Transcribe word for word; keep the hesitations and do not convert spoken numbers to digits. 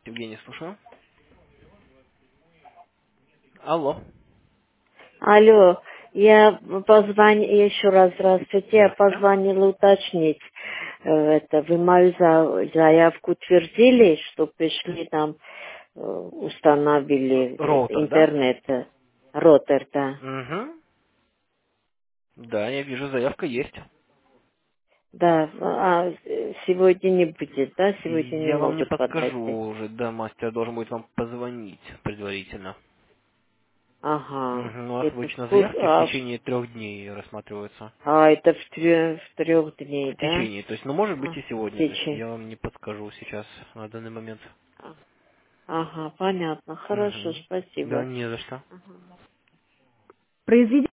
Евгений, слушаю. Алло. Алло, я позвонила еще раз, здравствуйте, я Здравствуйте. позвонила уточнить, э, это, вы мою за- заявку утвердили, что пришли там, э, установили это, Роутер, да? интернет, э, ротор, да. Угу. Да, я вижу, заявка есть. Да, а э, сегодня не будет, да, сегодня не Я вам не могут подскажу подойти. уже, да, мастер должен будет вам позвонить предварительно. Ага, Угу. У нас это обычно сколько, заявки в а, течение трех дней рассматриваются. а, это в, трё- в трех дней, В да? течение, то есть, ну, может быть А, и сегодня, то есть тече. я вам не подскажу сейчас на данный момент. А, Ага, понятно, хорошо, Угу. Да, спасибо. не за что. Произведите